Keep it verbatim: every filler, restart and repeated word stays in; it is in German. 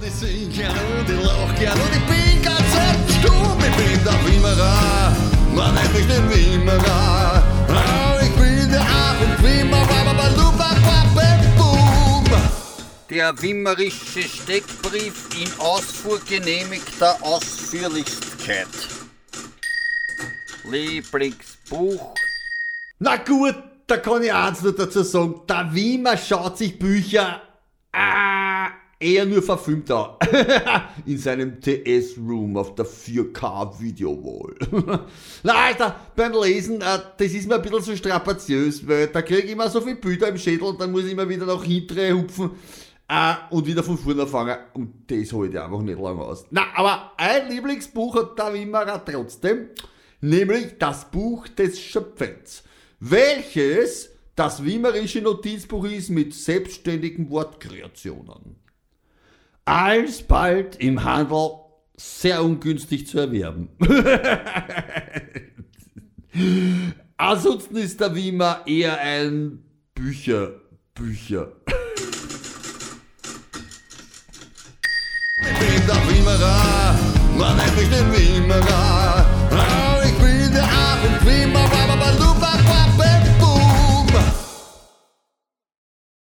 und ich sing gern und ich lach gern und ich bin ganz stumm. Ich bin der Wimmerer, man nennt mich den Wimmerer. Oh, ich bin der Ab- und Wimmerer, boom. Der wimmerische Steckbrief in ausfuhrgenehmigter Ausführlichkeit. Lieblingsbuch. Na gut, da kann ich eins nur dazu sagen, der Wimmer schaut sich Bücher ah, eher nur verfilmt an. In seinem T S-Room auf der vier K-Videowall. Na Alter, beim Lesen, äh, das ist mir ein bisschen so strapaziös, weil da kriege ich immer so viele Bilder im Schädel und dann muss ich immer wieder nach hinten hupfen äh, und wieder von vorne anfangen. Und das halte ich einfach nicht lang aus. Na, aber ein Lieblingsbuch hat der Wimmerer trotzdem, nämlich das Buch des Schöpfens, welches das wimmerische Notizbuch ist mit selbstständigen Wortkreationen. Alsbald im Handel sehr ungünstig zu erwerben. Ansonsten ist der Wimmer eher ein Bücher, Bücher. Ich bin der Wimmerer, man nennt mich den Wimmerer.